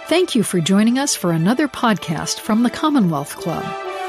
Thank you for joining us for another podcast from the Commonwealth Club.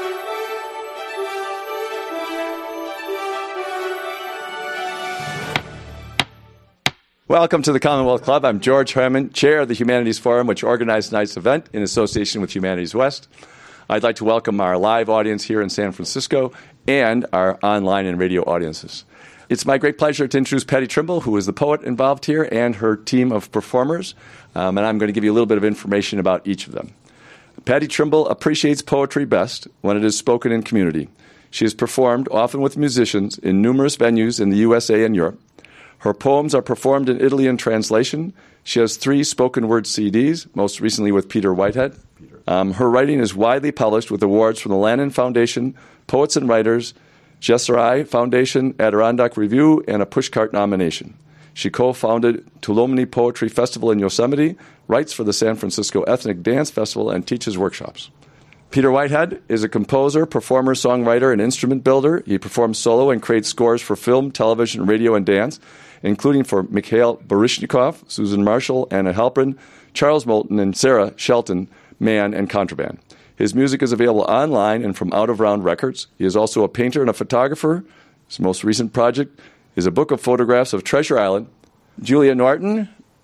Welcome to the Commonwealth Club. I'm George Herman, Chair of the Humanities Forum, which organized tonight's event in association with Humanities West. I'd like to welcome our live audience here in San Francisco and our online and radio audiences. It's my great pleasure to introduce Patty Trimble, who is the poet involved here, and her team of performers. And I'm going to give you a little bit of information about each of them. Patty Trimble appreciates poetry best when it is spoken in community. She has performed, often with musicians, in numerous venues in the USA and Europe. Her poems are performed in Italy in translation. She has 3 spoken word CDs, most recently with Peter Whitehead. Her writing is widely published with awards from the Lannan Foundation, Poets and Writers, Jesserai Foundation, Adirondack Review, and a Pushcart nomination. She co-founded Tuolumne Poetry Festival in Yosemite, writes for the San Francisco Ethnic Dance Festival, and teaches workshops. Peter Whitehead is a composer, performer, songwriter, and instrument builder. He performs solo and creates scores for film, television, radio, and dance, including for Mikhail Baryshnikov, Susan Marshall, Anna Halprin, Charles Moulton, and Sarah Shelton, Man and Contraband. His music is available online and from Out of Round Records. He is also a painter and a photographer. His most recent project is a book of photographs of Treasure Island. Julia Norton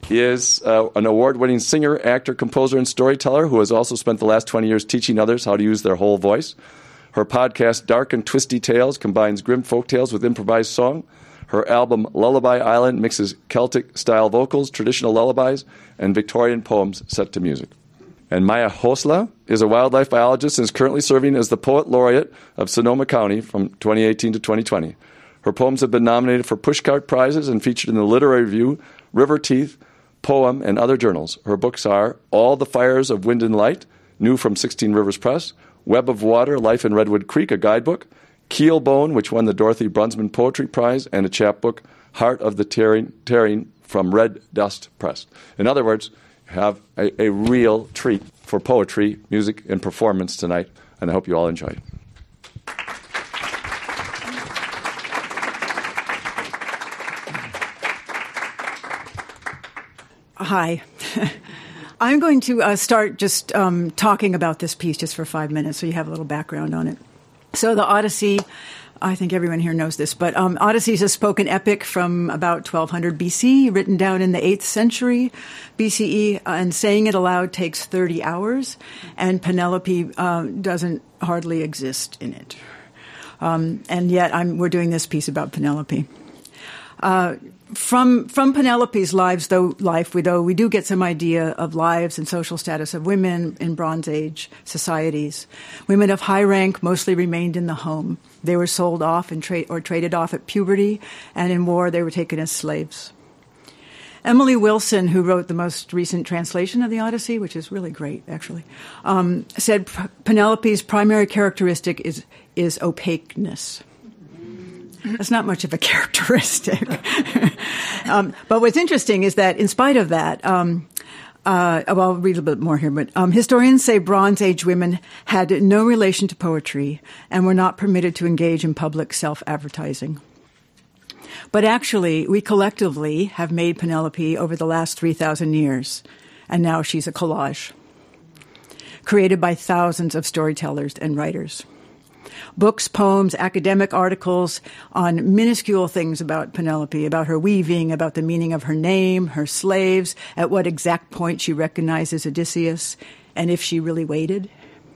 is an award-winning singer, actor, composer, and storyteller who has also spent the last 20 years teaching others how to use their whole voice. Her podcast, Dark and Twisty Tales, combines grim folk tales with improvised song. Her album, Lullaby Island, mixes Celtic-style vocals, traditional lullabies, and Victorian poems set to music. And Maya Hosla is a wildlife biologist and is currently serving as the Poet Laureate of Sonoma County from 2018 to 2020. Her poems have been nominated for Pushcart Prizes and featured in the Literary Review, River Teeth, Poem, and other journals. Her books are All the Fires of Wind and Light, new from 16 Rivers Press, Web of Water, Life in Redwood Creek, a guidebook, Keelbone, which won the Dorothy Brunsman Poetry Prize, and a chapbook, Heart of the Tearing from Red Dust Press. In other words, have a real treat for poetry, music, and performance tonight, and I hope you all enjoy it. Hi. I'm going to start just talking about this piece just for 5 minutes so you have a little background on it. So the Odyssey, I think everyone here knows this, but Odyssey is a spoken epic from about 1200 BC, written down in the 8th century BCE, and saying it aloud takes 30 hours, and Penelope doesn't hardly exist in it. And yet we're doing this piece about Penelope. From Penelope's life, we do get some idea of lives and social status of women in Bronze Age societies. Women of high rank mostly remained in the home. They were sold off and traded off at puberty, and in war they were taken as slaves. Emily Wilson, who wrote the most recent translation of the Odyssey, which is really great, actually, said Penelope's primary characteristic is opaqueness. That's not much of a characteristic. But what's interesting is that in spite of that, I'll read a bit more here, but historians say Bronze Age women had no relation to poetry and were not permitted to engage in public self-advertising. But actually, we collectively have made Penelope over the last 3,000 years, and now she's a collage created by thousands of storytellers and writers. Books, poems, academic articles on minuscule things about Penelope, about her weaving, about the meaning of her name, her slaves, at what exact point she recognizes Odysseus, and if she really waited.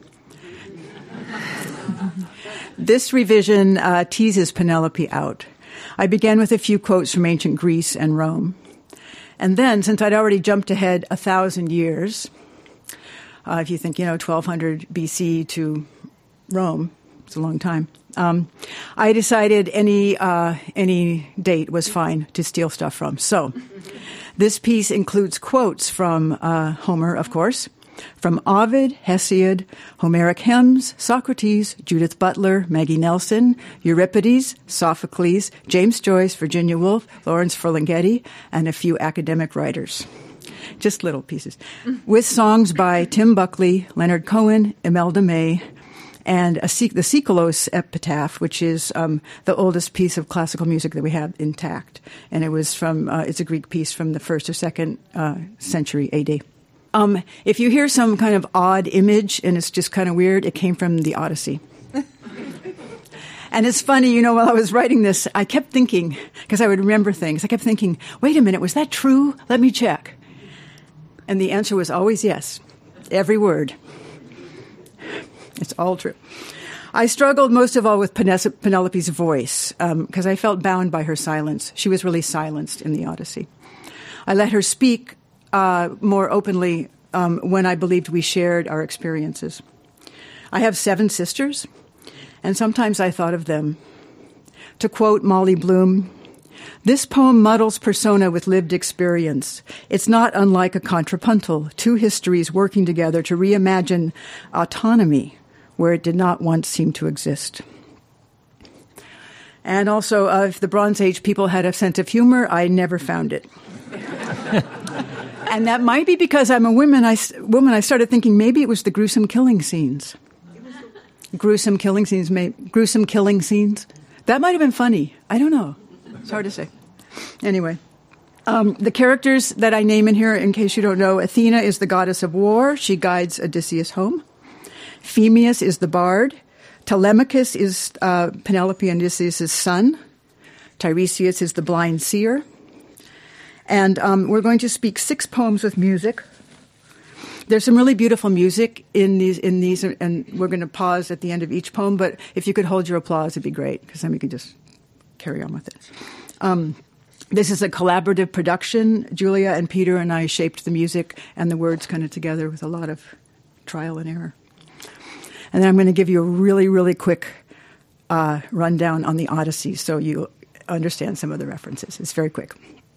This revision teases Penelope out. I began with a few quotes from ancient Greece and Rome. And then, since I'd already jumped ahead 1,000 years, if you think, 1200 BC to Rome, it's a long time. I decided any date was fine to steal stuff from. So this piece includes quotes from Homer, of course, from Ovid, Hesiod, Homeric hymns, Socrates, Judith Butler, Maggie Nelson, Euripides, Sophocles, James Joyce, Virginia Woolf, Lawrence Ferlinghetti, and a few academic writers. Just little pieces. With songs by Tim Buckley, Leonard Cohen, Imelda May, and the Sikolos Epitaph, which is the oldest piece of classical music that we have intact. And it was it's a Greek piece from the 1st or 2nd century AD. If you hear some kind of odd image and it's just kind of weird, it came from the Odyssey. And it's funny, while I was writing this, I kept thinking, because I would remember things, I kept thinking, wait a minute, was that true? Let me check. And the answer was always yes. Every word. It's all true. I struggled most of all with Penelope's voice, because I felt bound by her silence. She was really silenced in the Odyssey. I let her speak more openly when I believed we shared our experiences. I have 7 sisters, and sometimes I thought of them. To quote Molly Bloom, "This poem muddles persona with lived experience. It's not unlike a contrapuntal, 2 histories working together to reimagine autonomy where it did not once seem to exist." And also, if the Bronze Age people had a sense of humor, I never found it. And that might be because I'm a woman. I started thinking maybe it was the gruesome killing scenes. Gruesome killing scenes. That might have been funny. I don't know. It's hard to say. Anyway, the characters that I name in here, in case you don't know, Athena is the goddess of war. She guides Odysseus home. Phemius is the bard. Telemachus is Penelope and Odysseus' son. Tiresias is the blind seer. And we're going to speak 6 poems with music. There's some really beautiful music in these, and we're going to pause at the end of each poem. But if you could hold your applause, it'd be great, because then we could just carry on with it. This is a collaborative production. Julia and Peter and I shaped the music and the words kind of together with a lot of trial and error. And then I'm going to give you a really, really quick rundown on the Odyssey so you understand some of the references. It's very quick.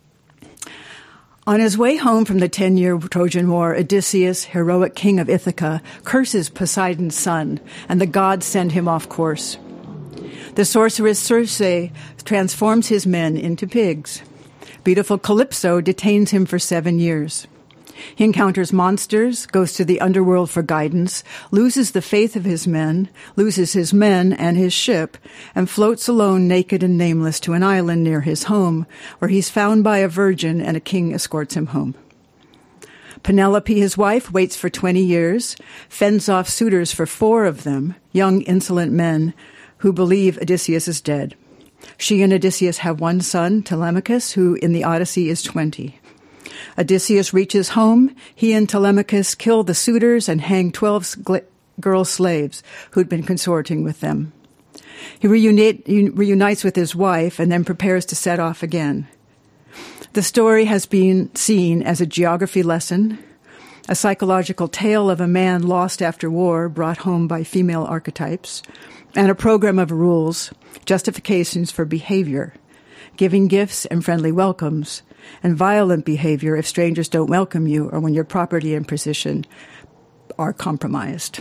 On his way home from the 10-year Trojan War, Odysseus, heroic king of Ithaca, curses Poseidon's son, and the gods send him off course. The sorceress Circe transforms his men into pigs. Beautiful Calypso detains him for 7 years. He encounters monsters, goes to the underworld for guidance, loses the faith of his men, loses his men and his ship, and floats alone, naked and nameless, to an island near his home, where he's found by a virgin and a king escorts him home. Penelope, his wife, waits for 20 years, fends off suitors for 4 of them, young, insolent men who believe Odysseus is dead. She and Odysseus have 1 son, Telemachus, who in the Odyssey is 20. Odysseus reaches home. He and Telemachus kill the suitors and hang 12 girl slaves who'd been consorting with them. He reunites with his wife and then prepares to set off again. The story has been seen as a geography lesson, a psychological tale of a man lost after war, brought home by female archetypes, and a program of rules, justifications for behavior, giving gifts and friendly welcomes, and violent behavior if strangers don't welcome you or when your property and position are compromised.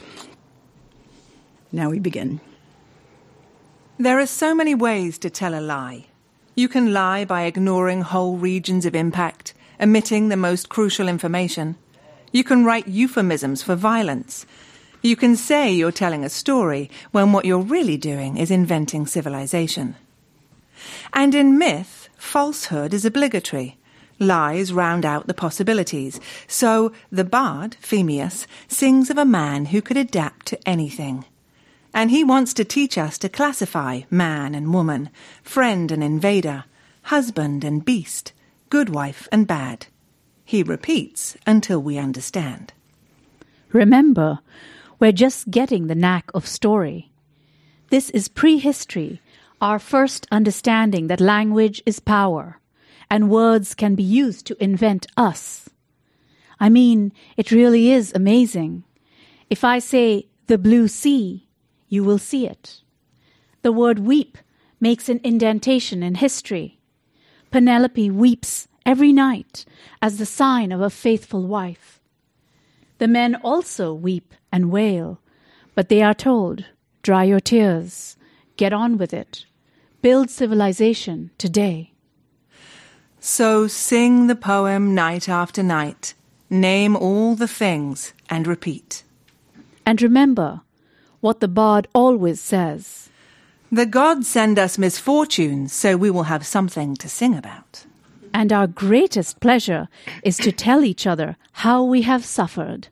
Now we begin. There are so many ways to tell a lie. You can lie by ignoring whole regions of impact, omitting the most crucial information. You can write euphemisms for violence. You can say you're telling a story when what you're really doing is inventing civilization. And in myth, falsehood is obligatory. Lies round out the possibilities. So the bard, Phemius, sings of a man who could adapt to anything. And he wants to teach us to classify man and woman, friend and invader, husband and beast, good wife and bad. He repeats until we understand. Remember, we're just getting the knack of story. This is prehistory, our first understanding that language is power, and words can be used to invent us. I mean, it really is amazing. If I say the blue sea, you will see it. The word weep makes an indentation in history. Penelope weeps every night as the sign of a faithful wife. The men also weep and wail, but they are told, dry your tears, get on with it, build civilization today. So sing the poem night after night, name all the things and repeat. And remember what the bard always says. The gods send us misfortunes so we will have something to sing about. And our greatest pleasure is to tell each other how we have suffered.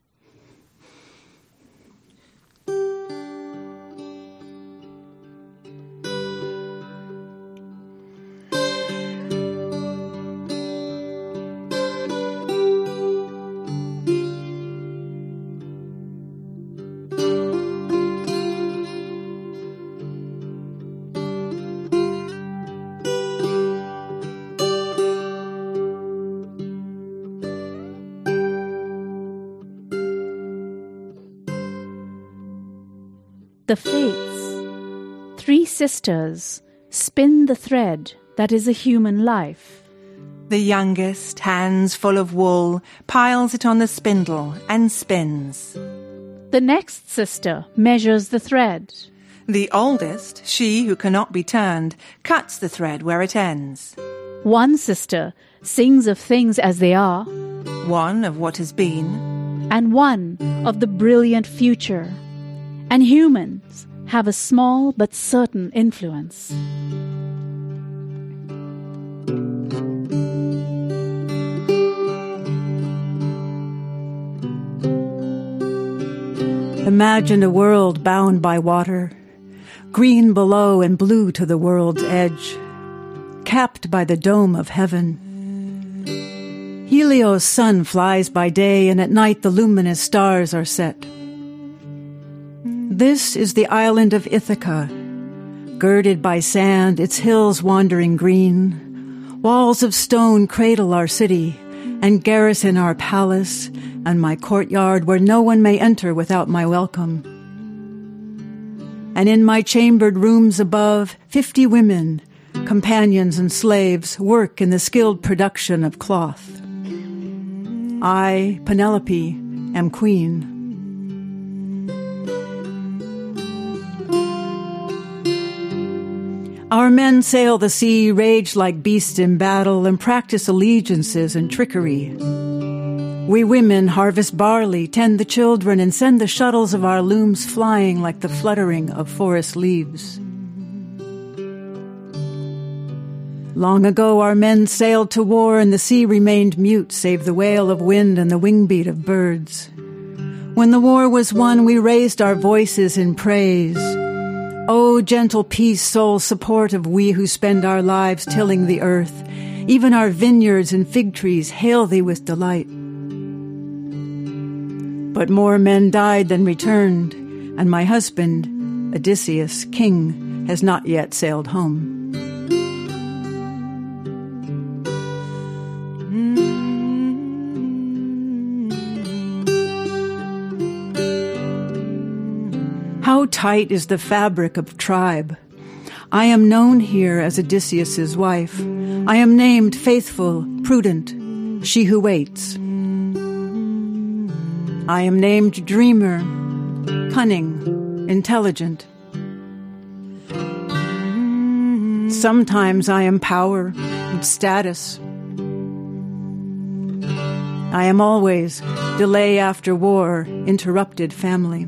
The Fates, 3 sisters, spin the thread that is a human life. The youngest, hands full of wool, piles it on the spindle and spins. The next sister measures the thread. The oldest, she who cannot be turned, cuts the thread where it ends. One sister sings of things as they are, One of what has been, and one of the brilliant future. And humans have a small but certain influence. Imagine a world bound by water, green below and blue to the world's edge, capped by the dome of heaven. Helios' sun flies by day, and at night the luminous stars are set. This is the island of Ithaca, girded by sand, its hills wandering green. Walls of stone cradle our city and garrison our palace and my courtyard where no one may enter without my welcome. And in my chambered rooms above, 50 women, companions and slaves, work in the skilled production of cloth. I, Penelope, am queen. Our men sail the sea, rage like beasts in battle, and practice allegiances and trickery. We women harvest barley, tend the children, and send the shuttles of our looms flying like the fluttering of forest leaves. Long ago our men sailed to war, and the sea remained mute, save the wail of wind and the wingbeat of birds. When the war was won, we raised our voices in praise. O gentle peace, sole support of we who spend our lives tilling the earth, even our vineyards and fig trees hail thee with delight. But more men died than returned, and my husband, Odysseus, king, has not yet sailed home. How tight is the fabric of tribe. I am known here as Odysseus's wife. I am named faithful, prudent, she who waits. I am named dreamer, cunning, intelligent. Sometimes I am power and status. I am always delay after war, interrupted family.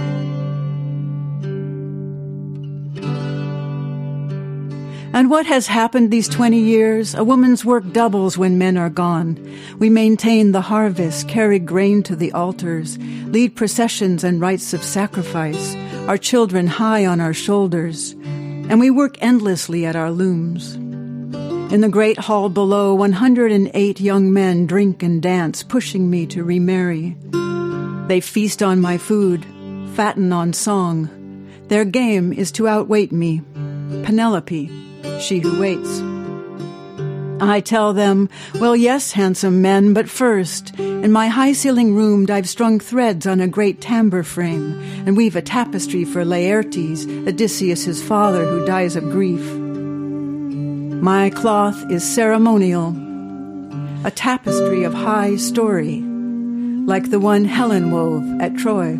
And what has happened these 20 years? A woman's work doubles when men are gone. We maintain the harvest, carry grain to the altars, lead processions and rites of sacrifice, our children high on our shoulders, and we work endlessly at our looms. In the great hall below, 108 young men drink and dance, pushing me to remarry. They feast on my food, fatten on song. Their game is to outweight me, Penelope, she who waits. I tell them, well, yes, handsome men, but first, in my high-ceiling room I've strung threads on a great tambour frame and weave a tapestry for Laertes, Odysseus' father, who dies of grief. My cloth is ceremonial, a tapestry of high story, like the one Helen wove at Troy.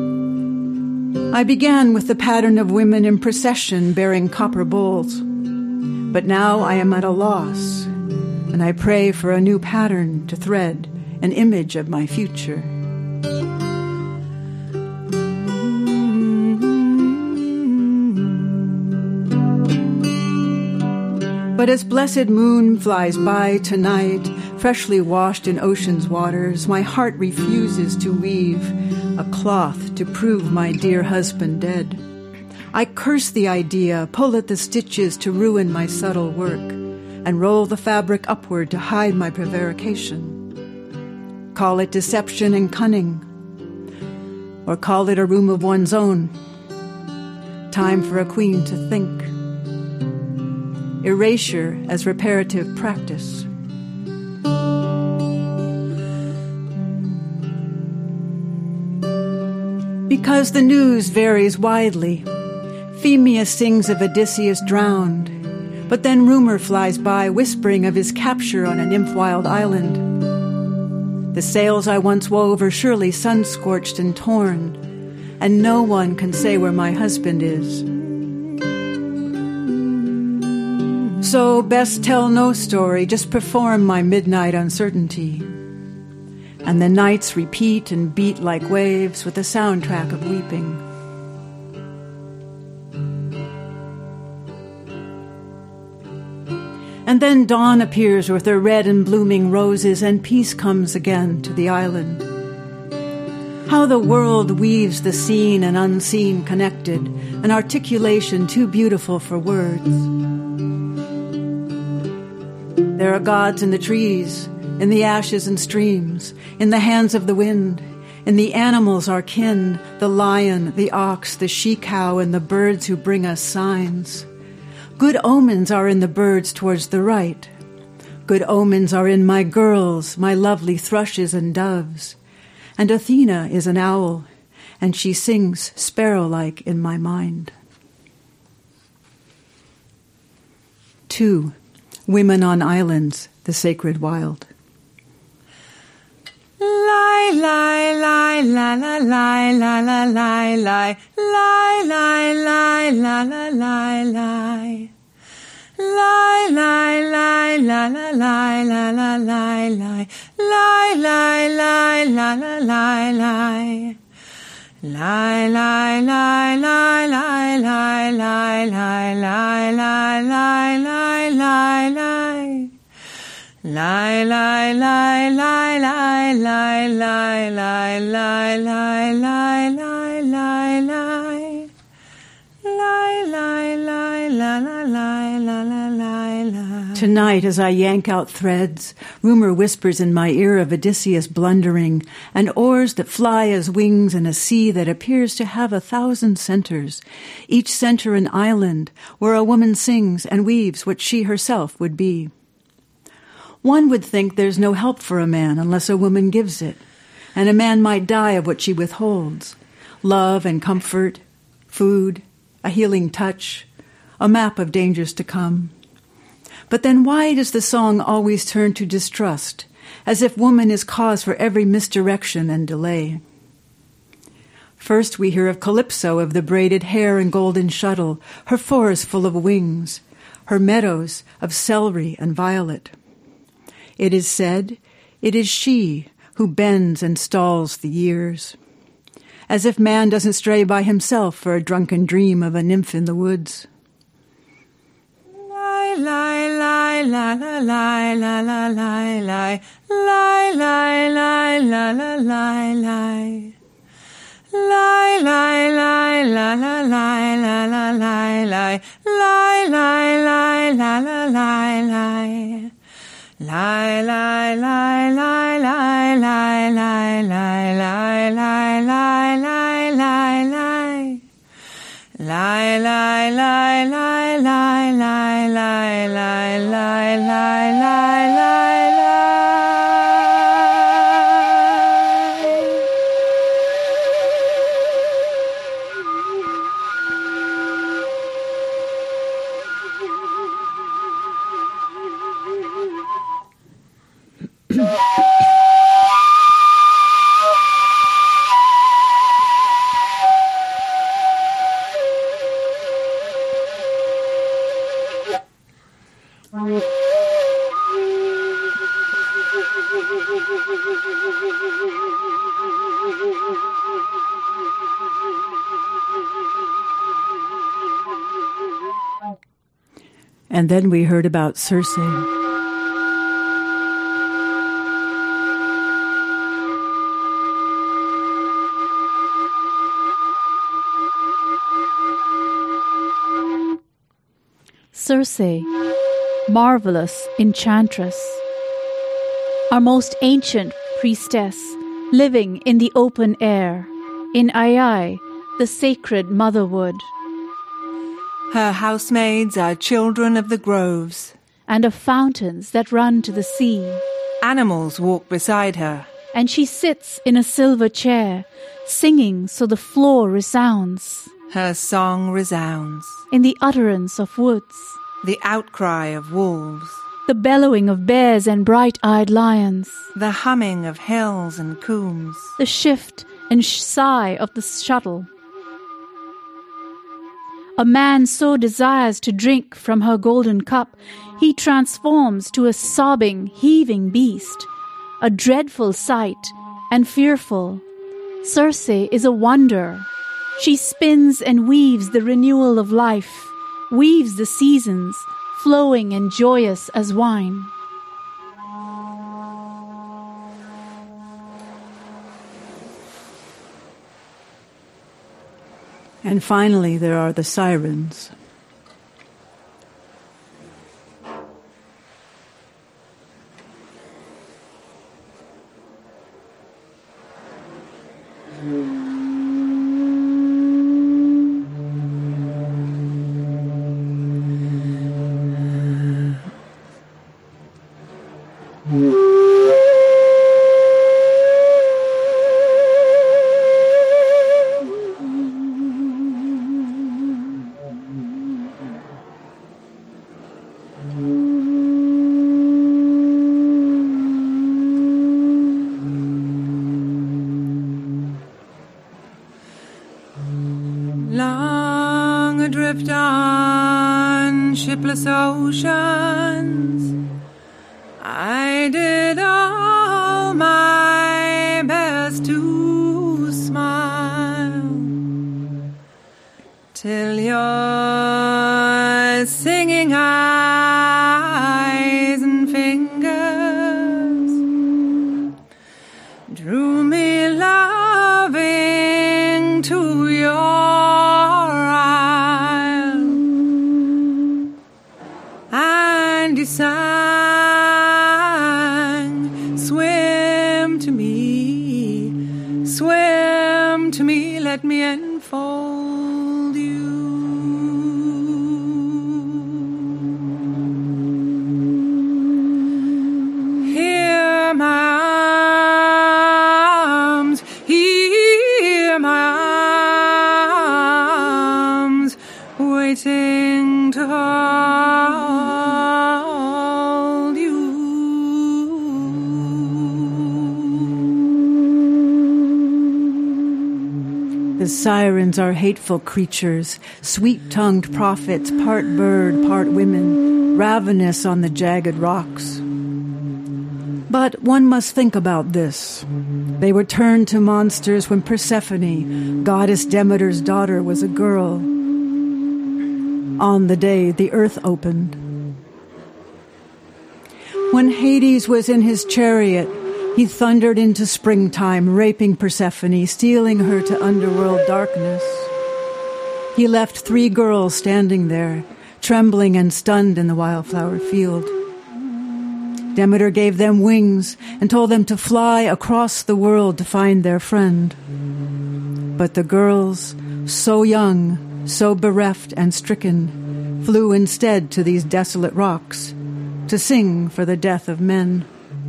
I began with the pattern of women in procession bearing copper bowls. But now I am at a loss, and I pray for a new pattern to thread, an image of my future. But as blessed moon flies by tonight, freshly washed in ocean's waters, my heart refuses to weave a cloth to prove my dear husband dead. I curse the idea, pull at the stitches to ruin my subtle work, and roll the fabric upward to hide my prevarication. Call it deception and cunning, or call it a room of one's own. Time for a queen to think. Erasure as reparative practice. Because the news varies widely. Phemius sings of Odysseus drowned, but then rumor flies by whispering of his capture on a nymph-wild island. The sails I once wove are surely sun-scorched and torn, and no one can say where my husband is. So best tell no story, just perform my midnight uncertainty. And the nights repeat and beat like waves with a soundtrack of weeping. And then dawn appears with her red and blooming roses, and peace comes again to the island. How the world weaves the seen and unseen connected, an articulation too beautiful for words. There are gods in the trees, in the ashes and streams, in the hands of the wind, in the animals our kin, the lion, the ox, the she-cow, and the birds who bring us signs. Good omens are in the birds towards the right. Good omens are in my girls, my lovely thrushes and doves. And Athena is an owl, and she sings sparrow-like in my mind. 2. Women on Islands, the Sacred Wild. Lie, lie, lie, la, la, lie, la, la, lie, lie, lie, lie, lie, la, la, lie, lie. Lie, lie, lie, la, la, lie, la, la, lie, lie. Lie, lie, lie, la, la, lie, lie. Lie, lie, lie, lie, lie, lie, lie, lie, lie, lie, lie, lie, lie, lie. Lie, lie, lie, lie, lie, lie, lie, lie, lie, lie, lie, lie, lie, lie. Lie, lie, lie, la, la, lie, la, la, lie, lie. Tonight, as I yank out threads, rumor whispers in my ear of Odysseus blundering, and oars that fly as wings in a sea that appears to have 1,000 centers, each center an island where a woman sings and weaves what she herself would be. One would think there's no help for a man unless a woman gives it, and a man might die of what she withholds: love and comfort, food, a healing touch, a map of dangers to come. But then why does the song always turn to distrust, as if woman is cause for every misdirection and delay? First we hear of Calypso, of the braided hair and golden shuttle, her forest full of wings, her meadows of celery and violet. It is said, it is she who bends and stalls the years, as if man doesn't stray by himself for a drunken dream of a nymph in the woods. Lie, lie, lie, la, la, lie, la, la, lie, lie. Lie, lie, lie, la, la, lie, lie. Lie, lie, lie, la, la, lie, la, la, lie, lie. Lie, lie, lie, la, la, lie, lie. Lie, lie, lie, lie, lie, lie, lie, lie, lie, lie, lie, lie, lie, lie. Lie, lie, lie, lie, lie, lie, lie, lie, lie, lie, lie, lie, lie. And then we heard about Circe. Circe, marvelous enchantress, our most ancient priestess, living in the open air, in Ai, the sacred motherwood. Her housemaids are children of the groves, and of fountains that run to the sea. Animals walk beside her, and she sits in a silver chair, singing so the floor resounds. Her song resounds in the utterance of woods, the outcry of wolves, the bellowing of bears and bright-eyed lions, the humming of hills and coombs, the shift and sigh of the shuttle. A man so desires to drink from her golden cup, he transforms to a sobbing, heaving beast, a dreadful sight and fearful. Circe is a wonder. She spins and weaves the renewal of life, weaves the seasons, flowing and joyous as wine. And finally, there are the sirens. Long adrift on shipless oceans, I did all my best to smile, till your singing eyes and fingers drew me loving to your you sang, swim to me, let me enfold you. Hear my arms, waiting to hold you. The sirens are hateful creatures, sweet-tongued prophets, part bird, part women, ravenous on the jagged rocks. But one must think about this. They were turned to monsters when Persephone, goddess Demeter's daughter, was a girl, on the day the earth opened. When Hades was in his chariot, he thundered into springtime, raping Persephone, stealing her to underworld darkness. He left 3 girls standing there, trembling and stunned in the wildflower field. Demeter gave them wings and told them to fly across the world to find their friend. But the girls, so young, so bereft and stricken, flew instead to these desolate rocks to sing for the death of men.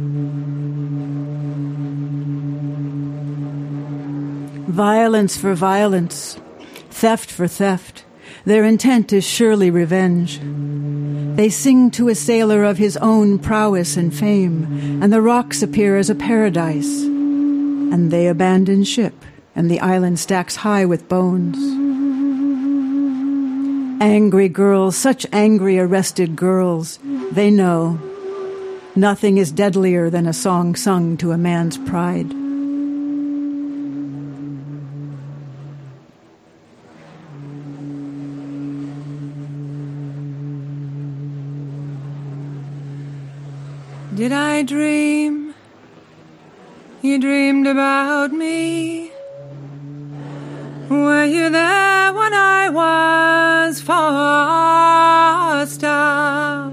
Violence for violence, theft for theft, their intent is surely revenge. They sing to a sailor of his own prowess and fame, and the rocks appear as a paradise. And they abandon ship, and the island stacks high with bones. Angry girls, such angry arrested girls, they know nothing is deadlier than a song sung to a man's pride. Did I dream? You dreamed about me. Were you there when I was forced up?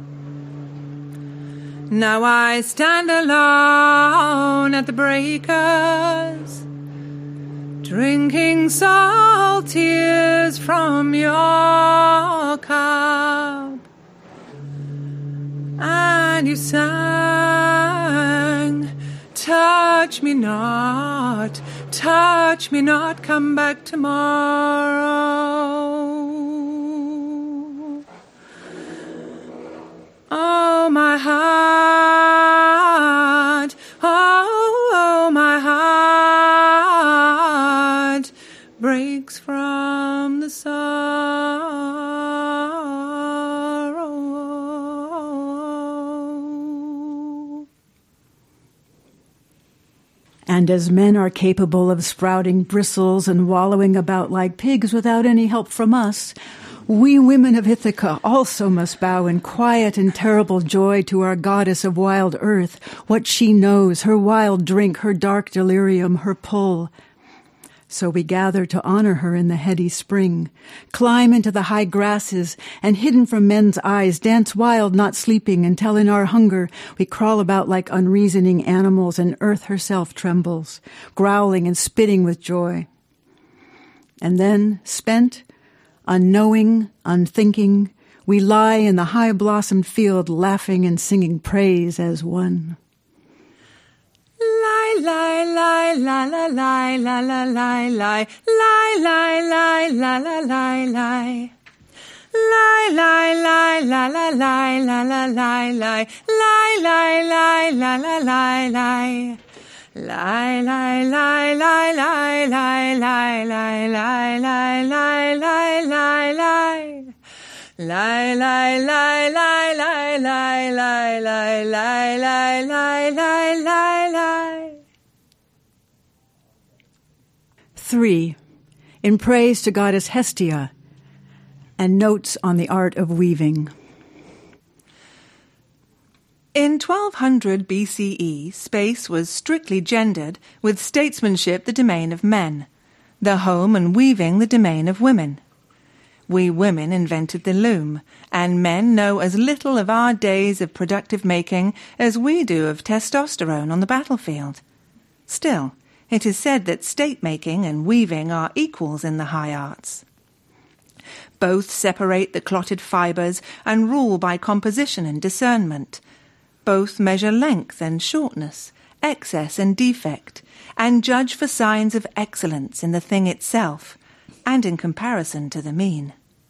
Now I stand alone at the breakers, drinking salt tears from your cup. And you sang, touch me not, come back tomorrow. Oh, my heart, oh, my heart breaks from the sorrow. And as men are capable of sprouting bristles and wallowing about like pigs without any help from us, we women of Ithaca also must bow in quiet and terrible joy to our goddess of wild earth, what she knows, her wild drink, her dark delirium, her pull. So we gather to honor her in the heady spring, climb into the high grasses, and hidden from men's eyes, dance wild, not sleeping, until in our hunger we crawl about like unreasoning animals, and earth herself trembles, growling and spitting with joy. And then, spent, unknowing, unthinking, we lie in the high-blossomed field, laughing and singing praise as one. Lie, lie, lie, la, la, lie, la, la, lie, lie, lie, lie, lie, la, la, lie, lie. Lie, lie, lie, la, la, lie, la, la, lie, lie, lie, lie, lie, la, la, lie, lie. Lie, lie, lie, lie, lie, lie, lie, lie, lie, lie, lie, lie, lie, lie. Lie, lie, lie, lie, lie, lie, lie, lie, lie, lie, lie, lie, lie, lie. 3. In praise to goddess Hestia, and notes on the art of weaving. In 1200 BCE, space was strictly gendered, with statesmanship the domain of men, the home and weaving the domain of women. We women invented the loom, and men know as little of our days of productive making as we do of testosterone on the battlefield. Still, it is said that state-making and weaving are equals in the high arts. Both separate the clotted fibres and rule by composition and discernment. Both measure length and shortness, excess and defect, and judge for signs of excellence in the thing itself, and in comparison to the mean.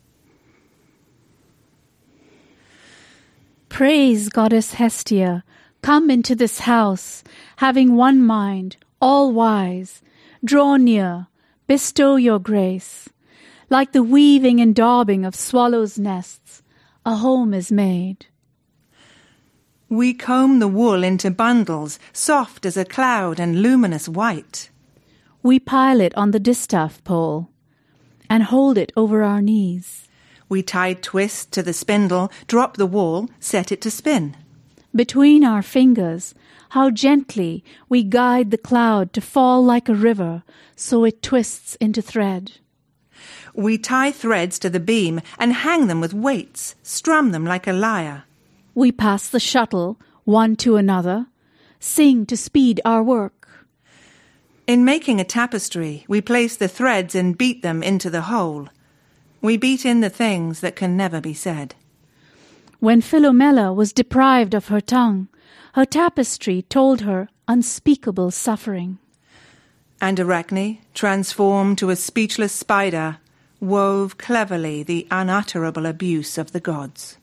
Praise Goddess Hestia, come into this house, having one mind, all wise. Draw near, bestow your grace. Like the weaving and daubing of swallows' nests, a home is made. We comb the wool into bundles, soft as a cloud and luminous white. We pile it on the distaff pole and hold it over our knees. We tie twist to the spindle, drop the wool, set it to spin. Between our fingers, how gently we guide the cloud to fall like a river, so it twists into thread. We tie threads to the beam and hang them with weights, strum them like a lyre. We pass the shuttle, one to another, sing to speed our work. In making a tapestry, we place the threads and beat them into the hole. We beat in the things that can never be said. When Philomela was deprived of her tongue, her tapestry told her unspeakable suffering. And Arachne, transformed to a speechless spider, wove cleverly the unutterable abuse of the gods.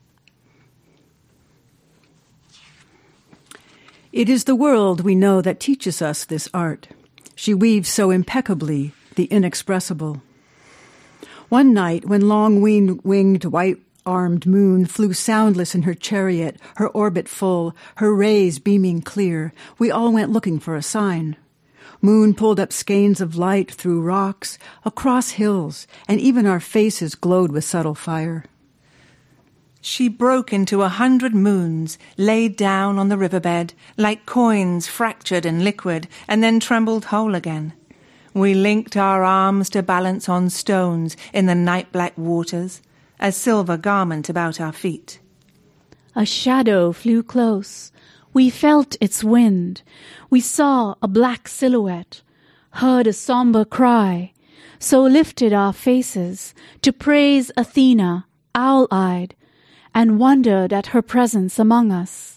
It is the world we know that teaches us this art. She weaves so impeccably the inexpressible. One night, when long-winged white-armed moon flew soundless in her chariot, her orbit full, her rays beaming clear, we all went looking for a sign. Moon pulled up skeins of light through rocks, across hills, and even our faces glowed with subtle fire. She broke into 100 moons, laid down on the riverbed, like coins fractured and liquid, and then trembled whole again. We linked our arms to balance on stones in the night-black waters, a silver garment about our feet. A shadow flew close. We felt its wind. We saw a black silhouette, heard a somber cry, so lifted our faces to praise Athena, owl-eyed, and wondered at her presence among us.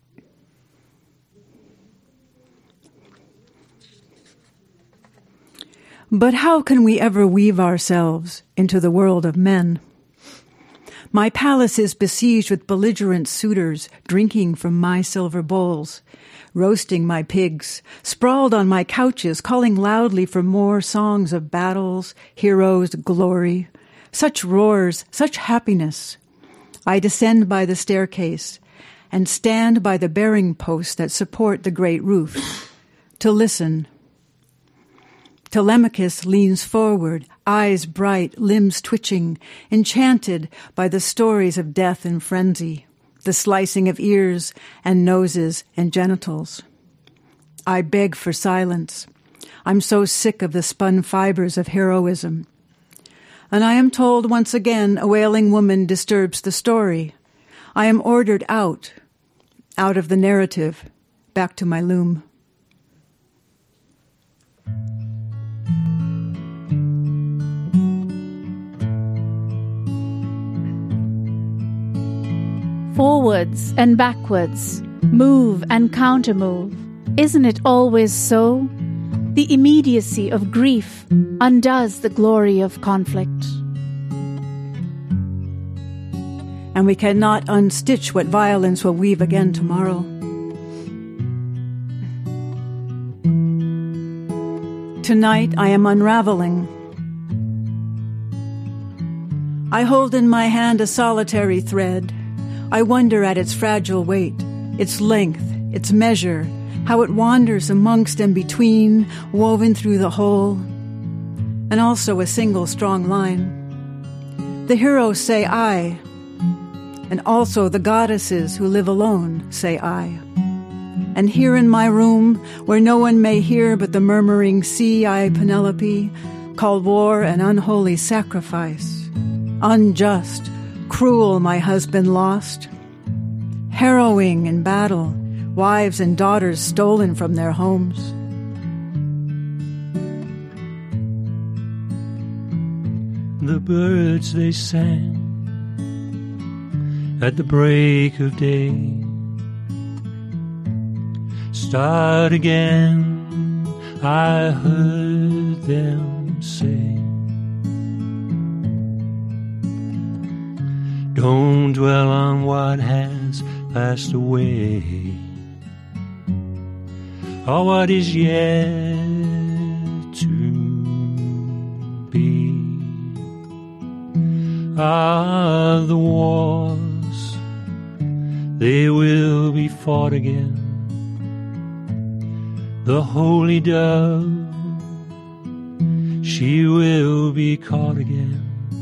But how can we ever weave ourselves into the world of men? My palace is besieged with belligerent suitors drinking from my silver bowls, roasting my pigs, sprawled on my couches, calling loudly for more songs of battles, heroes, glory. Such roars, such happiness. I descend by the staircase and stand by the bearing posts that support the great roof to listen. Telemachus leans forward, eyes bright, limbs twitching, enchanted by the stories of death and frenzy, the slicing of ears and noses and genitals. I beg for silence. I'm so sick of the spun fibers of heroism. And I am told once again a wailing woman disturbs the story. I am ordered out of the narrative, back to my loom. Forwards and backwards, move and countermove. Isn't it always so? The immediacy of grief undoes the glory of conflict. And we cannot unstitch what violence will weave again tomorrow. Tonight I am unraveling. I hold in my hand a solitary thread. I wonder at its fragile weight, its length, its measure, how it wanders amongst and between, woven through the whole, and also a single strong line. The heroes say I, and also the goddesses who live alone say I. And here in my room, where no one may hear but the murmuring sea, I, Penelope, call war an unholy sacrifice, unjust, cruel my husband lost, harrowing in battle, wives and daughters stolen from their homes. The birds they sang at the break of day start again, I heard them say. Don't dwell on what has passed away, or what is yet to be. The wars, they will be fought again. The holy dove, she will be caught again.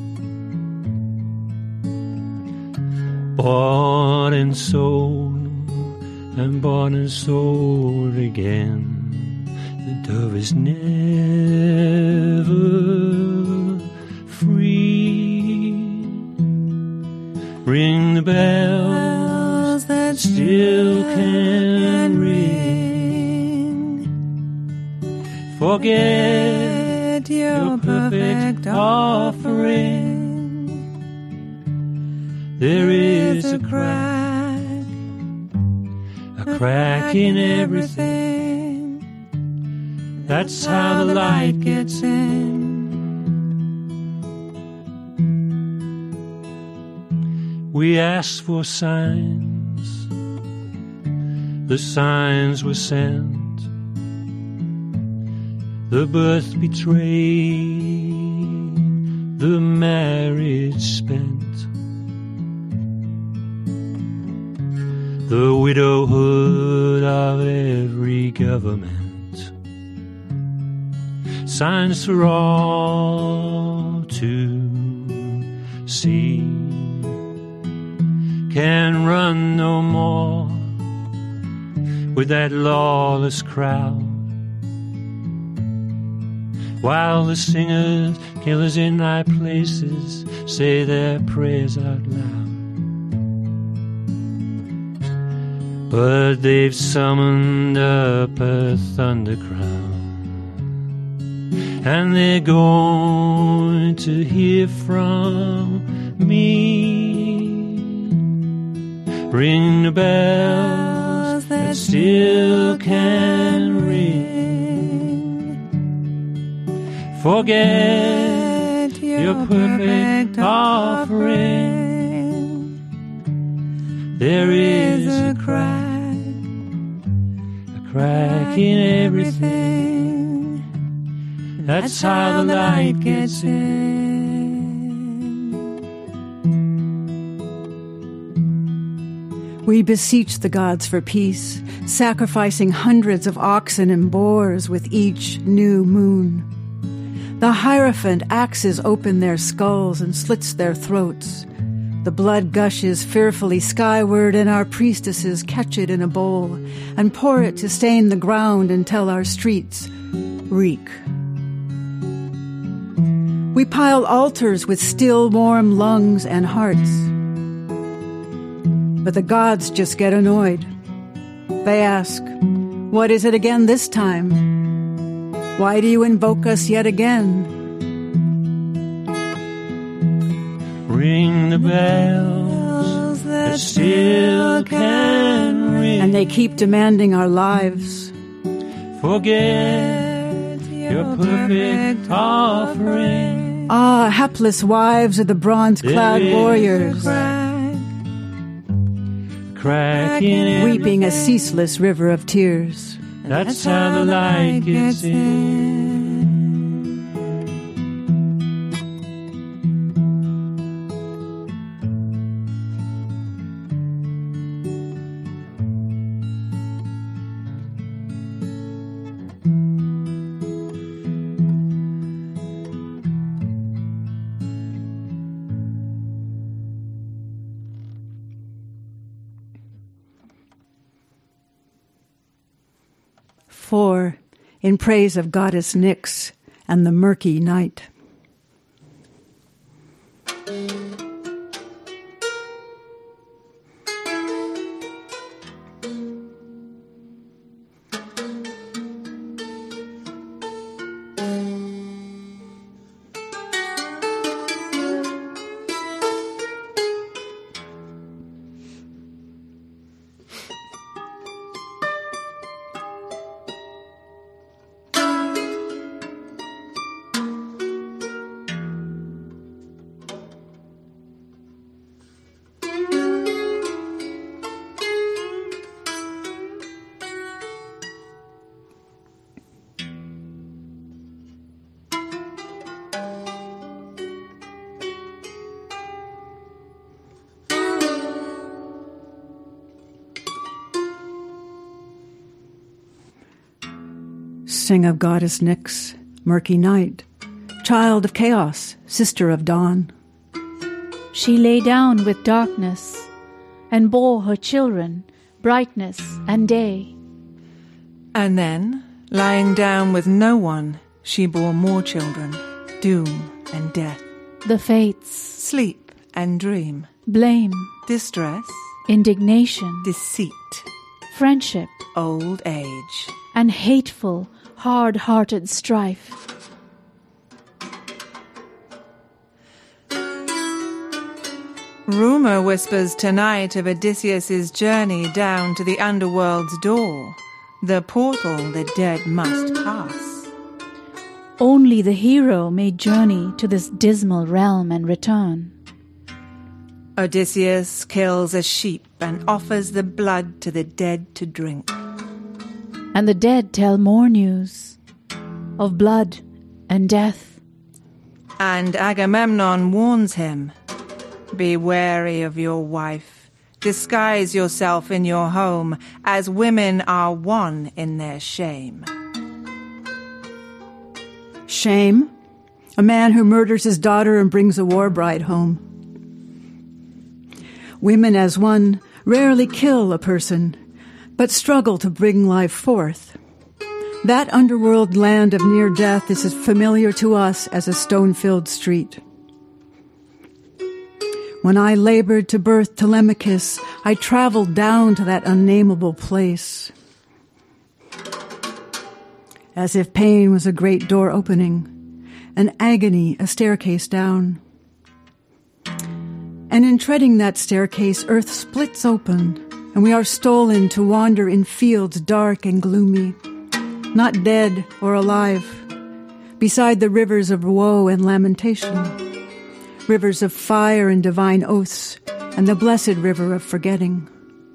Bought and sold, and bought and sold again. The dove is never free. Ring the bells that still can ring. Forget your perfect offering. There is a crack in everything. That's how the light gets in. We asked for signs, the signs were sent. The birth betrayed, the marriage spent. The widowhood of every government. Signs for all to see. can run no more with that lawless crowd, while the singers, killers in high places, say their prayers out loud. But they've summoned up a thunder crown, and they're going to hear from me. Ring the bells that still can ring. Forget your perfect offering. There is a crack in everything. That's how the light gets in. We beseech the gods for peace, sacrificing hundreds of oxen and boars with each new moon. The Hierophant axes open their skulls and slits their throats. The blood gushes fearfully skyward, and our priestesses catch it in a bowl and pour it to stain the ground until our streets reek. We pile altars with still warm lungs and hearts. But the gods just get annoyed. They ask, "What is it again this time? Why do you invoke us yet again?" Ring the bells that still can ring. And they keep demanding our lives. Forget your perfect offering. Ah, hapless wives of the bronze-clad warriors, weeping a ceaseless river of tears. That's how the light gets in. For, in praise of Goddess Nyx and the murky night. Sing of Goddess Nyx, murky night, child of chaos, sister of dawn. She lay down with darkness and bore her children brightness and day. And then, lying down with no one, she bore more children, doom and death. The fates, sleep and dream, blame, distress, indignation, deceit, friendship, old age, and hateful, hard-hearted strife. Rumor whispers tonight of Odysseus' journey down to the underworld's door, the portal the dead must pass. Only the hero may journey to this dismal realm and return. Odysseus kills a sheep and offers the blood to the dead to drink. And the dead tell more news of blood and death. And Agamemnon warns him, "Be wary of your wife. Disguise yourself in your home, as women are one in their shame." Shame? A man who murders his daughter and brings a war bride home. Women as one rarely kill a person, but struggle to bring life forth. That underworld land of near death is as familiar to us as a stone-filled street. When I labored to birth Telemachus, I traveled down to that unnameable place. As if pain was a great door opening, and agony a staircase down. And in treading that staircase, earth splits open, and we are stolen to wander in fields dark and gloomy, not dead or alive, beside the rivers of woe and lamentation, rivers of fire and divine oaths, and the blessed river of forgetting.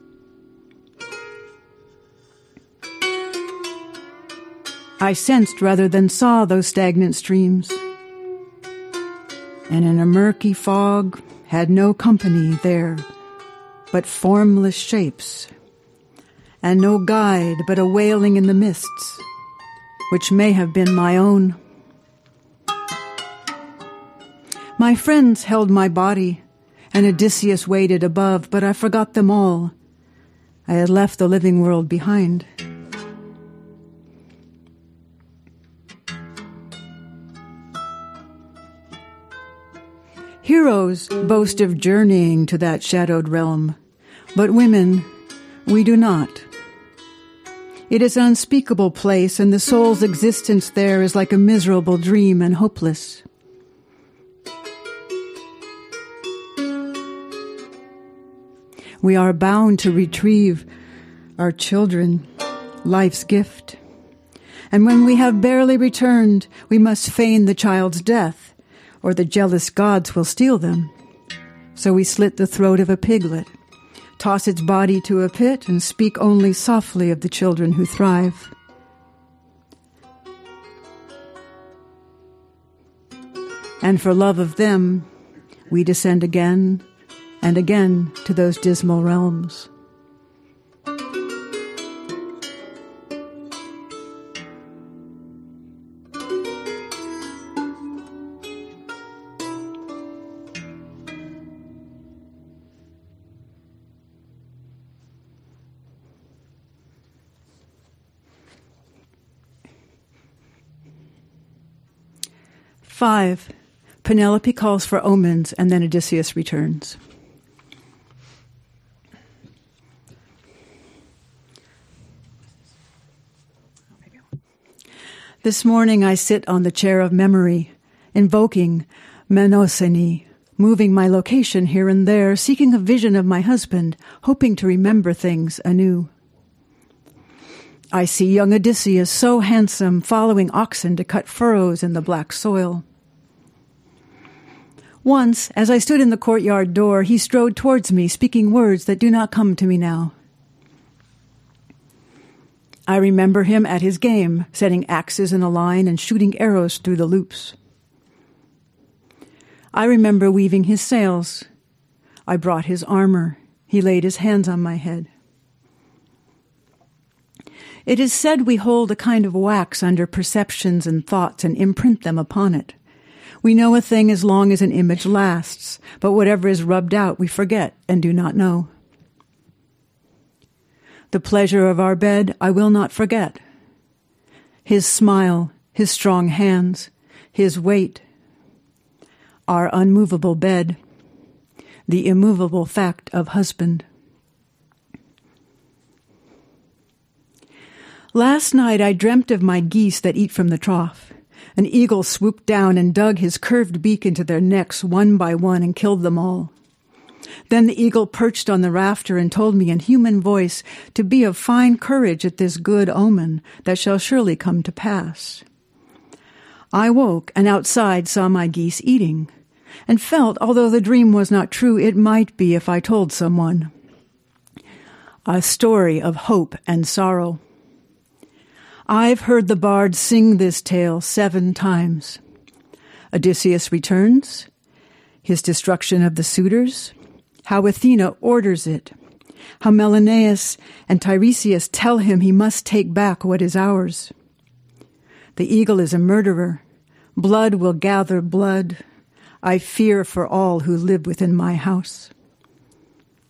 I sensed rather than saw those stagnant streams, and in a murky fog had no company there, but formless shapes, and no guide but a wailing in the mists, which may have been my own. My friends held my body, and Odysseus waited above, but I forgot them all. I had left the living world behind. Heroes boast of journeying to that shadowed realm, but women, we do not. It is an unspeakable place, and the soul's existence there is like a miserable dream and hopeless. We are bound to retrieve our children, life's gift. And when we have barely returned, we must feign the child's death, or the jealous gods will steal them. So we slit the throat of a piglet, toss its body to a pit, and speak only softly of the children who thrive. And for love of them, we descend again and again to those dismal realms. Five, Penelope calls for omens, and then Odysseus returns. This morning I sit on the chair of memory, invoking Mnemosyne, moving my location here and there, seeking a vision of my husband, hoping to remember things anew. I see young Odysseus, so handsome, following oxen to cut furrows in the black soil. Once, as I stood in the courtyard door, he strode towards me, speaking words that do not come to me now. I remember him at his game, setting axes in a line and shooting arrows through the loops. I remember weaving his sails. I brought his armor. He laid his hands on my head. It is said we hold a kind of wax under perceptions and thoughts and imprint them upon it. We know a thing as long as an image lasts, but whatever is rubbed out we forget and do not know. The pleasure of our bed I will not forget. His smile, his strong hands, his weight. Our unmovable bed, the immovable fact of husband. Last night I dreamt of my geese that eat from the trough. An eagle swooped down and dug his curved beak into their necks one by one and killed them all. Then the eagle perched on the rafter and told me in human voice to be of fine courage at this good omen that shall surely come to pass. I woke and outside saw my geese eating, and felt, although the dream was not true, it might be if I told someone. A story of hope and sorrow. I've heard the bard sing this tale 7 times. Odysseus returns, his destruction of the suitors, how Athena orders it, how Menelaus and Tiresias tell him he must take back what is ours. The eagle is a murderer. Blood will gather blood. I fear for all who live within my house.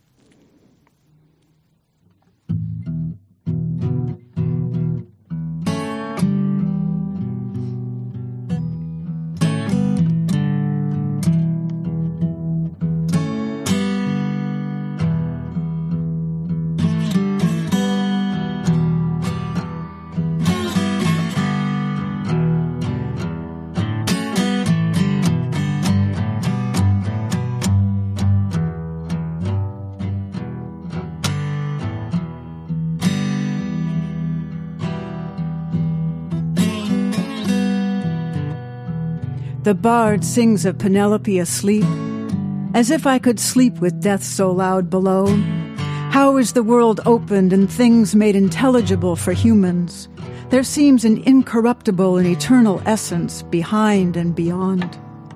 The bard sings of Penelope asleep, as if I could sleep with death so loud below. How is the world opened and things made intelligible for humans? There seems an incorruptible and eternal essence behind and beyond.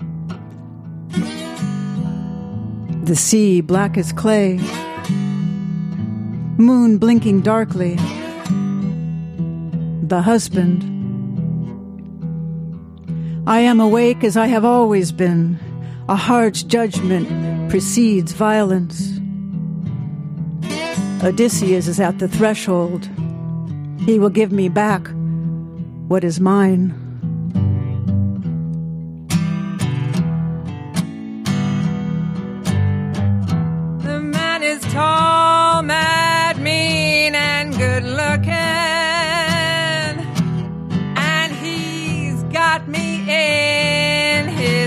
The sea black as clay, moon blinking darkly. The husband. I am awake as I have always been. A heart's judgment precedes violence. Odysseus is at the threshold. He will give me back what is mine. The man is tall, mad, mean, and good looking, and he's got me in his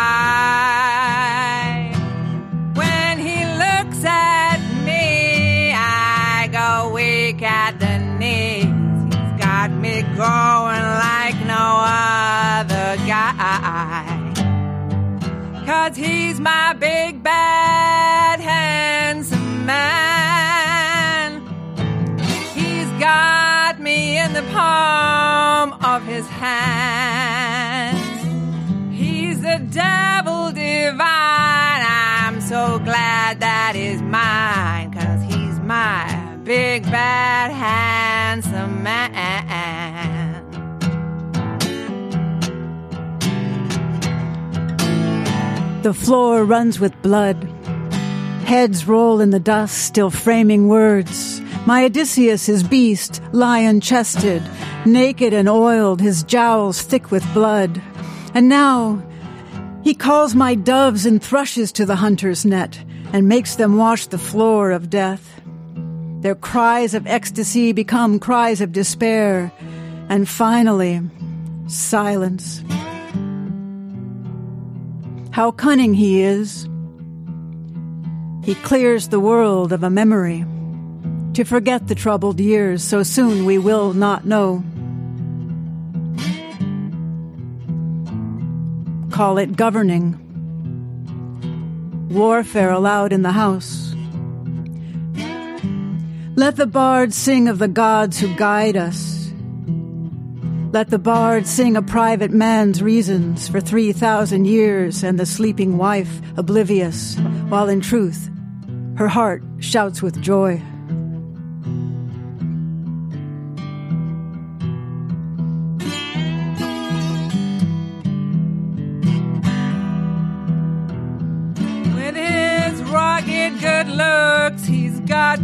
eye. When he looks at me, I go weak at the knees. He's got me going like no other guy. 'Cause he's my big, bad, handsome man. He's got me in the palm of his hand. He's the devil divine. I'm so glad that he's mine, 'cause he's my big, bad, handsome man. The floor runs with blood. Heads roll in the dust, still framing words. My Odysseus is beast, lion-chested, naked and oiled, his jowls thick with blood. And now he calls my doves and thrushes to the hunter's net and makes them wash the floor of death. Their cries of ecstasy become cries of despair, and finally, silence. How cunning he is. He clears the world of a memory, to forget the troubled years so soon we will not know. Call it governing. Warfare allowed in the house. Let the bard sing of the gods who guide us. Let the bard sing a private man's reasons for 3,000 years and the sleeping wife oblivious, while in truth her heart shouts with joy. With his rugged good looks, he's got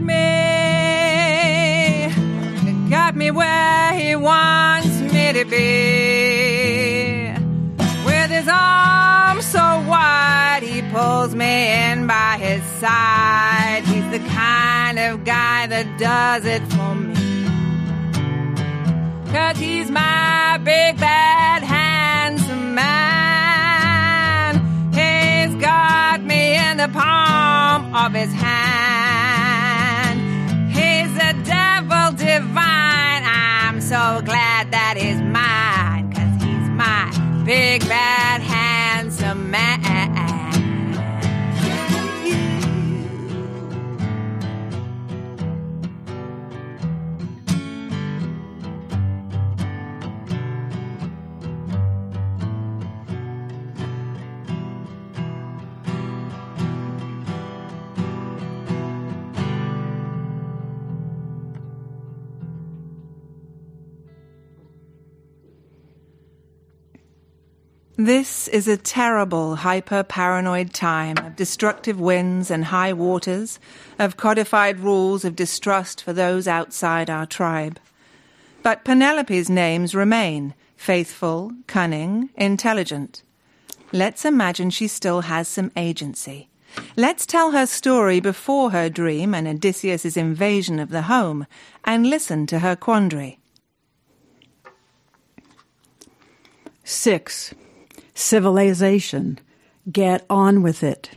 me where he wants me to be. With his arms so wide, he pulls me in by his side. He's the kind of guy that does it for me. 'Cause he's my big, bad, handsome man. He's got me in the palm of his hand. He's the devil divine. I'm so glad that he's mine, 'cause he's my big, bad, handsome man. This is a terrible, hyper-paranoid time of destructive winds and high waters, of codified rules of distrust for those outside our tribe. But Penelope's names remain: faithful, cunning, intelligent. Let's imagine she still has some agency. Let's tell her story before her dream and Odysseus' invasion of the home, and listen to her quandary. 6. Civilization. Get on with it.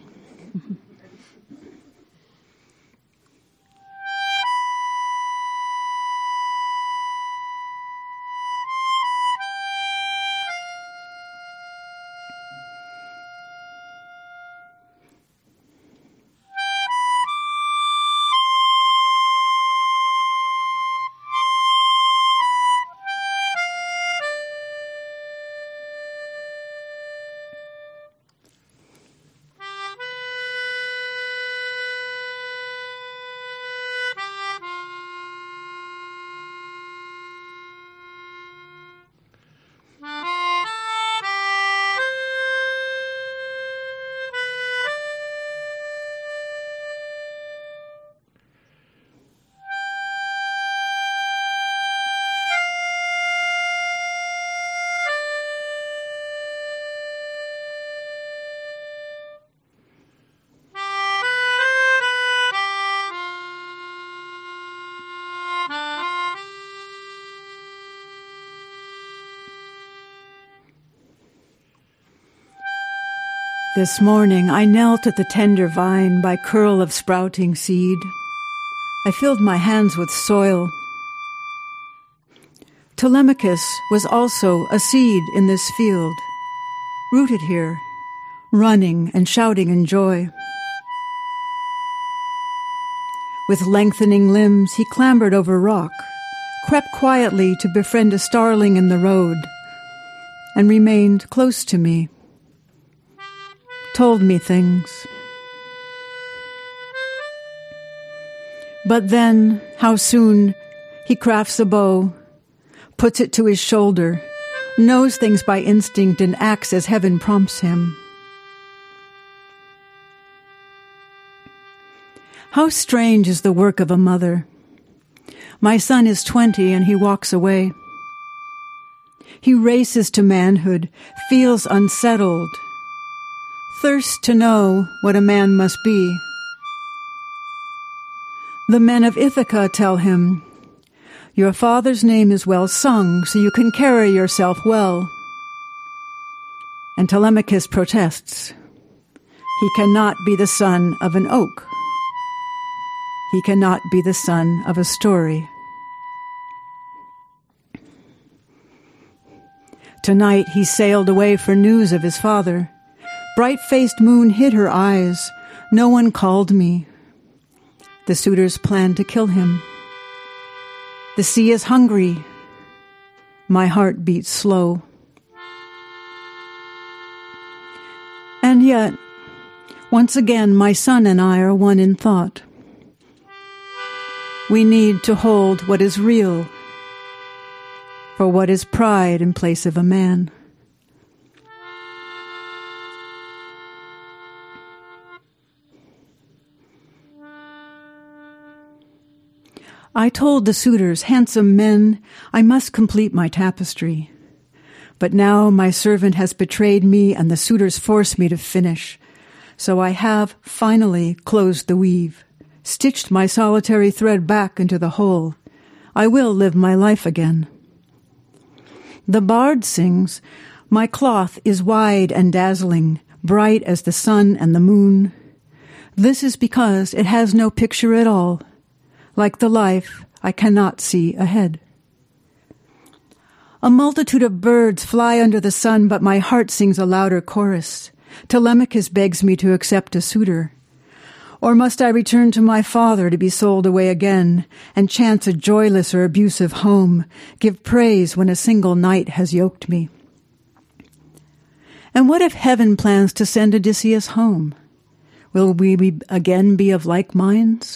This morning I knelt at the tender vine by curl of sprouting seed. I filled my hands with soil. Telemachus was also a seed in this field, rooted here, running and shouting in joy. With lengthening limbs he clambered over rock, crept quietly to befriend a starling in the road, and remained close to me. Told me things. But then, how soon he crafts a bow, puts it to his shoulder, knows things by instinct and acts as heaven prompts him. How strange is the work of a mother. My son is 20 and he walks away. He races to manhood, feels unsettled, thirsts to know what a man must be. The men of Ithaca tell him, "Your father's name is well sung, so you can carry yourself well." And Telemachus protests. He cannot be the son of an oak. He cannot be the son of a story. Tonight he sailed away for news of his father. Bright-faced moon hid her eyes. No one called me. The suitors planned to kill him. The sea is hungry. My heart beats slow. And yet, once again, my son and I are one in thought. We need to hold what is real, for what is pride in place of a man? I told the suitors, "Handsome men, I must complete my tapestry." But now my servant has betrayed me and the suitors force me to finish. So I have finally closed the weave, stitched my solitary thread back into the hole. I will live my life again. The bard sings, "My cloth is wide and dazzling, bright as the sun and the moon." This is because it has no picture at all. Like the life, I cannot see ahead. A multitude of birds fly under the sun, but my heart sings a louder chorus. Telemachus begs me to accept a suitor. Or must I return to my father to be sold away again, and chance a joyless or abusive home, give praise when a single night has yoked me? And what if heaven plans to send Odysseus home? Will we again be of like minds?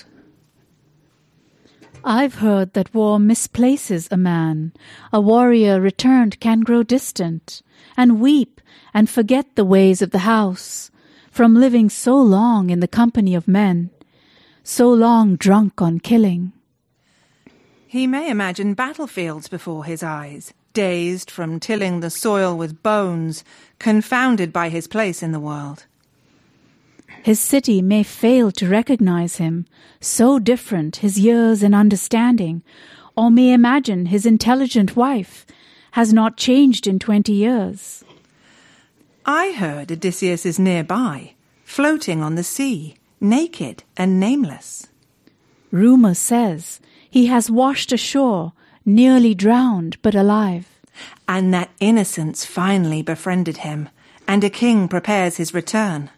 I've heard that war misplaces a man. A warrior returned can grow distant, and weep and forget the ways of the house, from living so long in the company of men, so long drunk on killing. He may imagine battlefields before his eyes, dazed from tilling the soil with bones, confounded by his place in the world. His city may fail to recognize him, so different his years and understanding, or may imagine his intelligent wife has not changed in 20 years. I heard Odysseus is nearby, floating on the sea, naked and nameless. Rumor says he has washed ashore, nearly drowned but alive. And that innocence finally befriended him, and a king prepares his return.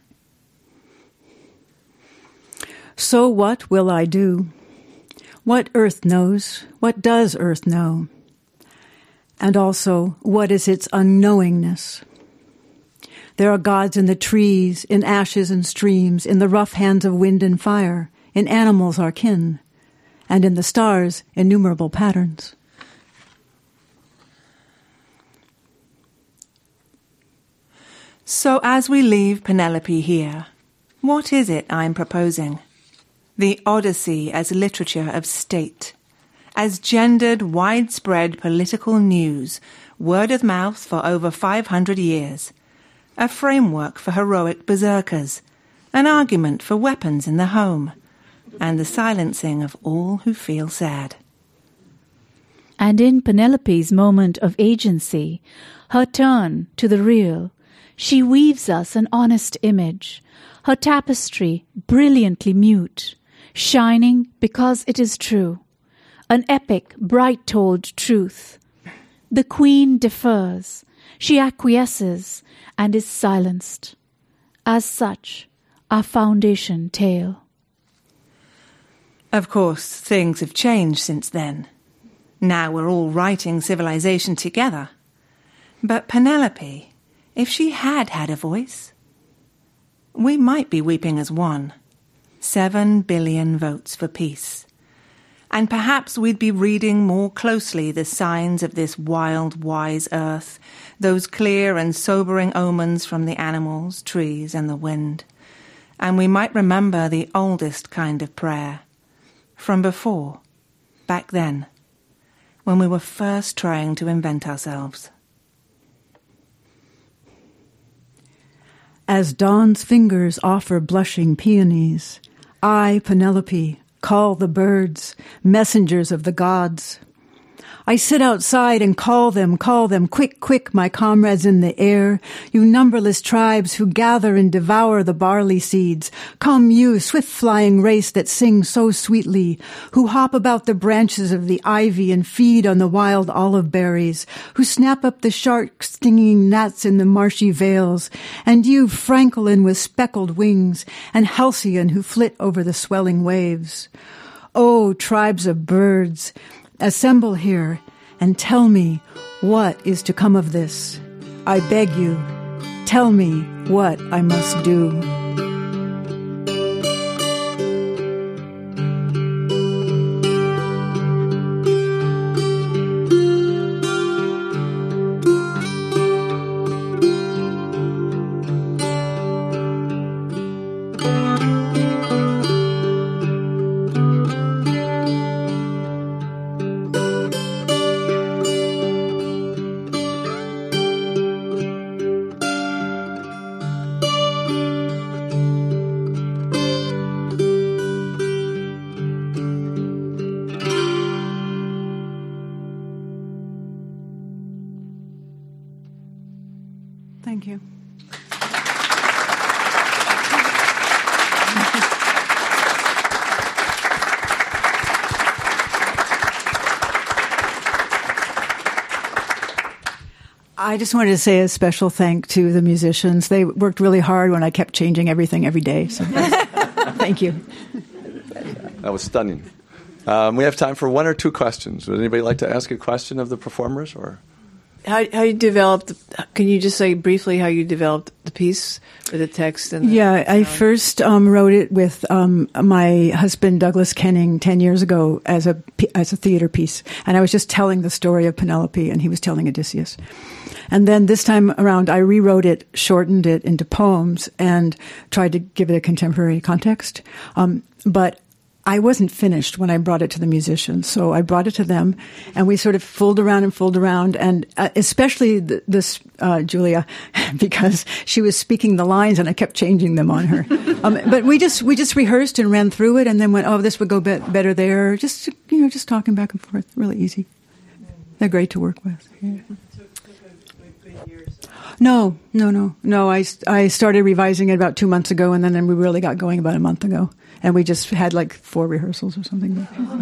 So what will I do? What earth knows? What does earth know? And also, what is its unknowingness? There are gods in the trees, in ashes and streams, in the rough hands of wind and fire, in animals our kin, and in the stars innumerable patterns. So as we leave Penelope here, what is it I'm proposing? The Odyssey as literature of state, as gendered, widespread political news, word of mouth for over 500 years, a framework for heroic berserkers, an argument for weapons in the home, and the silencing of all who feel sad. And in Penelope's moment of agency, her turn to the real, She weaves us an honest image, her tapestry brilliantly mute, shining because it is true, an epic, bright-told truth. The queen defers, she acquiesces, and is silenced. As such, our foundation tale. Of course, things have changed since then. Now we're all writing civilization together. But Penelope, if she had had a voice, we might be weeping as one. 7 billion votes for peace. And perhaps we'd be reading more closely the signs of this wild, wise earth, those clear and sobering omens from the animals, trees, and the wind. And we might remember the oldest kind of prayer, from before, back then, when we were first trying to invent ourselves. As dawn's fingers offer blushing peonies, I, Penelope, call the birds, messengers of the gods. I sit outside and call them, quick, quick, my comrades in the air, you numberless tribes who gather and devour the barley seeds. Come you, swift-flying race that sing so sweetly, who hop about the branches of the ivy and feed on the wild olive berries, who snap up the shark-stinging gnats in the marshy vales, and you, Francolin with speckled wings, and Halcyon who flit over the swelling waves. O tribes of birds, assemble here and tell me what is to come of this. I beg you, tell me what I must do. Thank you. I just wanted to say a special thank to the musicians. They worked really hard when I kept changing everything every day. So thank you. That was stunning. We have time for one or two questions. Would anybody like to ask a question of the performers? Or how you developed? Can you just say briefly how you developed the piece or the text? And I first wrote it with my husband Douglas Kenning 10 years ago as a theater piece, and I was just telling the story of Penelope, and he was telling Odysseus. And then this time around, I rewrote it, shortened it into poems, and tried to give it a contemporary context. But I wasn't finished when I brought it to the musicians, so I brought it to them, and we sort of fooled around, and especially this Julia, because she was speaking the lines, and I kept changing them on her. But we just rehearsed and ran through it, and then went, oh, this would go better there. Just talking back and forth, really easy. They're great to work with. Yeah. No. I started revising it about 2 months ago, and then we really got going about a month ago. And we just had like 4 rehearsals or something.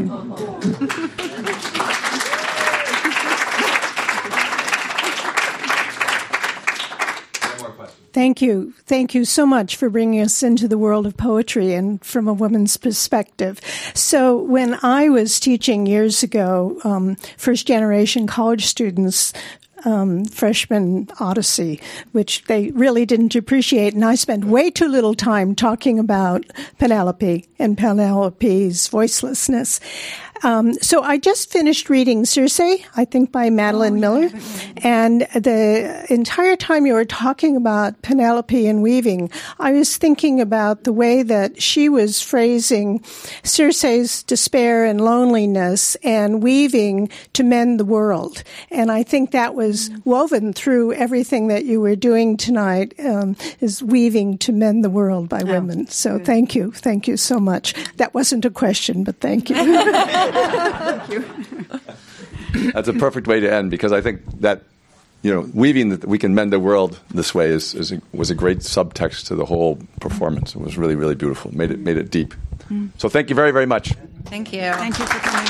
Thank you. Thank you so much for bringing us into the world of poetry and from a woman's perspective. So when I was teaching years ago, first-generation college students, freshman Odyssey, which they really didn't appreciate. And I spent way too little time talking about Penelope and Penelope's voicelessness. So I just finished reading Circe, I think by Madeline Miller. And the entire time you were talking about Penelope and weaving, I was thinking about the way that she was phrasing Circe's despair and loneliness and weaving to mend the world. And I think that was woven through everything that you were doing tonight, is weaving to mend the world by women. So thank you. Thank you so much. That wasn't a question, but thank you. Thank you. That's a perfect way to end, because I think that weaving that we can mend the world this way was a great subtext to the whole performance. It was really, really beautiful. Made it deep. So thank you very, very much. Thank you. Thank you for coming.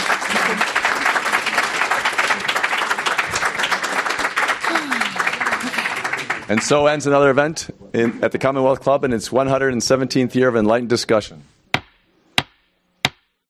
And so ends another event at the Commonwealth Club in its 117th year of enlightened discussion.